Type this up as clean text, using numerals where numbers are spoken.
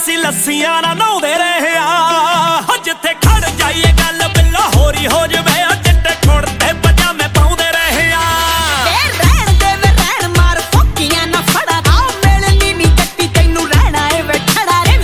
ਅਸੀਂ ਲੱਸੀਆਂ ਨਾ ਨਹਾਉਂਦੇ ਰਹੇ ਆ ਜਿੱਥੇ ਖੜ ਜਾਈਏ ਗੱਲ ਬਿੱਲਾ ਹੋਰੀ ਹੋ ਜਵੇ